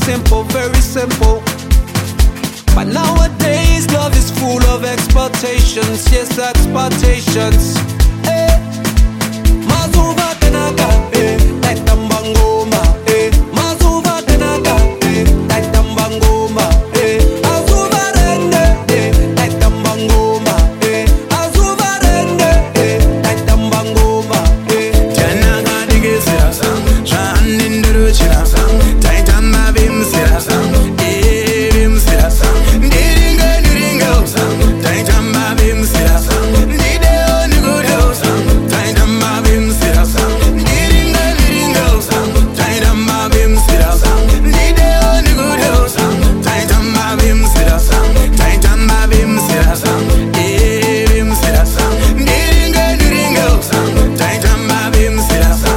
simple, very simple. But nowadays love is full of expectations, yes, expectations. Eh, mazuva tenaka, taitambangoma, mazuva tenaka, taitambangoma, azuva rende, taitambangoma, azuva rende, taitambangoma. Janaga digisira sang, shaninduru chira sang, taitamba bimsira sang, bimsira sang, diringa diringa sang, taitamba bimsira sang, dideo nigudo sang, taitamba bimsira sang, diringa diringa sang, taitamba bimsira sang, dideo nigudo sang, taitamba bimsira sang, taitamba bimsira sang, bimsira sang, diringa diringa sang, taitamba bimsira sang.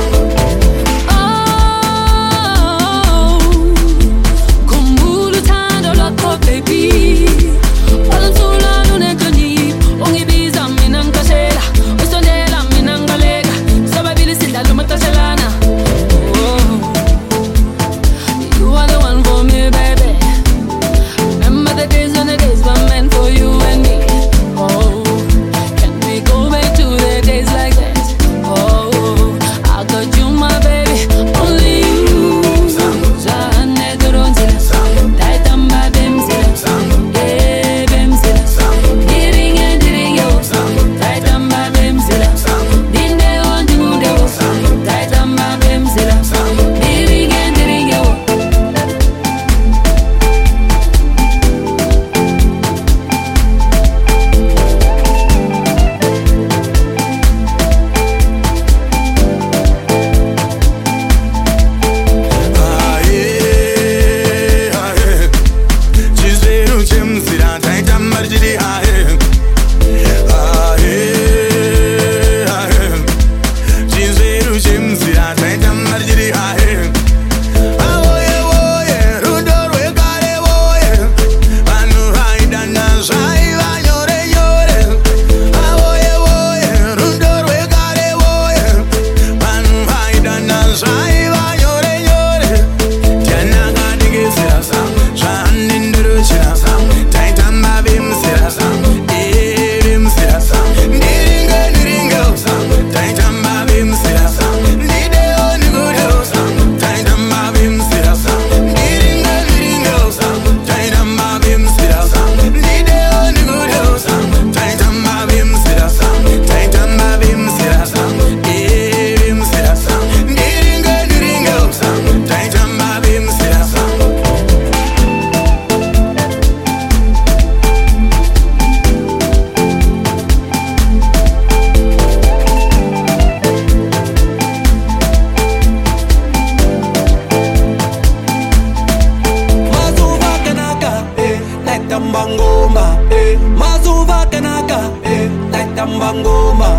Mazuva kenaka, taitambangoma,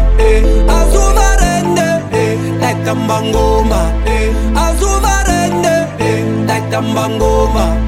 azuva rende, taitambangoma, azuva rende, taitambangoma.